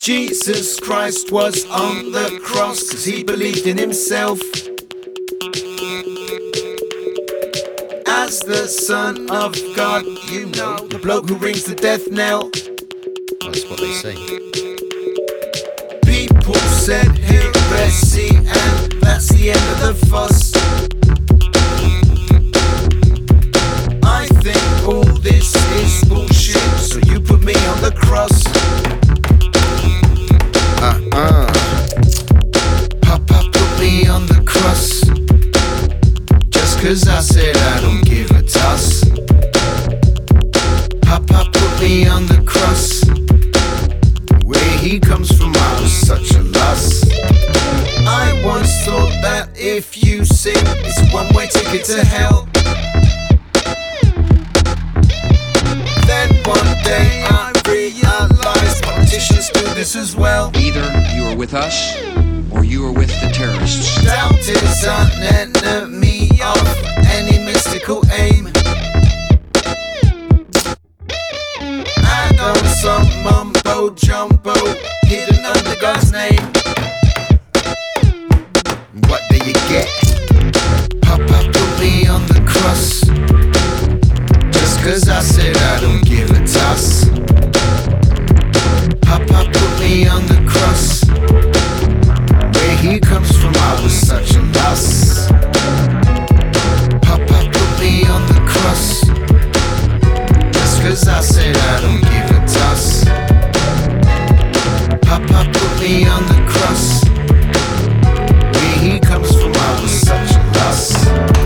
Jesus Christ was on the cross 'cause he believed in himself as the Son of God. You know, the bloke who rings the death knell. That's what they say. People said heresy, and that's the end of the fuss. I think all this is bullshit, so you put me on the cross. Papa put me on the cross, just 'cause I said I don't give a toss. Papa put me on the cross. Where he comes from, I was such a loss. I once thought that if you sin, it's a one-way ticket to hell. Then one day I realized politicians do this as well. Either you are with us, or you are with the terrorists. Doubt is an enemy of any mystical aim. And on some mumbo jumbo hidden under God's name. What do you get? Papa put me on the cross, just 'cause I said I don't give a toss. Papa put me on the cross. Where he comes from, I was such a loss. Papa put me on the cross, just 'cause I said I don't give a toss. Papa put me on the cross. Where he comes from, I was such a loss.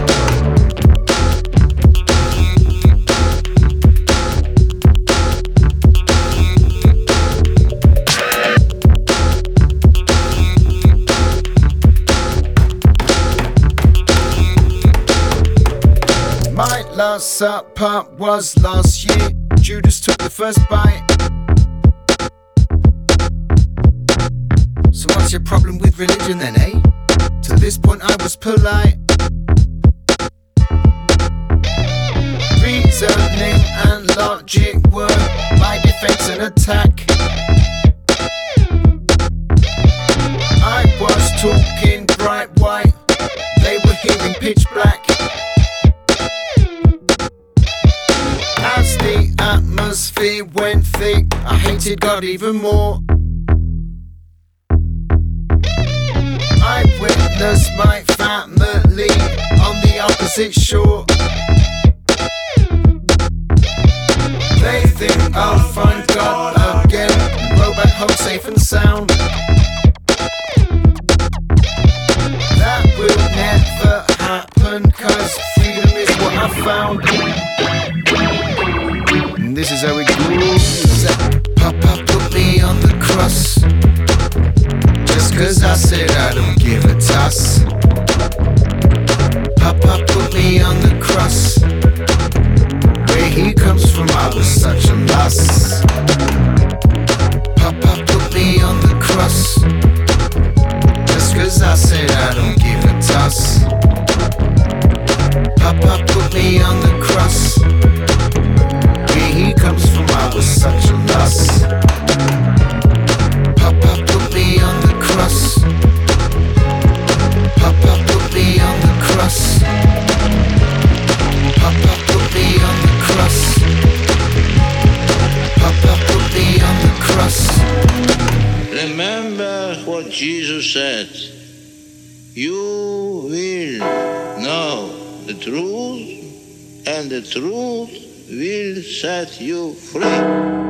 My last supper was last year. Judas took the first bite. So what's your problem with religion then, eh? To this point I was polite. Reasoning and logic were my defense and attack. I was talking bright white, they were hearing pitch black. As the atmosphere went thick, I hated God even more. I witnessed my family on the opposite shore. They think I'll find God again and roll back home safe and sound. That will never happen, 'cause freedom is what I found. And this is how it goes. Papa put me on the cross, just 'cause I said I don't give a toss. Papa put me on the cross. Where he comes from, I was such a loss. Papa put me on the cross, just 'cause I said I don't give a toss. Papa put me on the cross. Where he comes from, I was such a loss. Papa put me on the cross. Papa put me on the cross. Papa put me on the cross. Papa put me on the cross. Remember what Jesus said. You will know the truth, and the truth will set you free.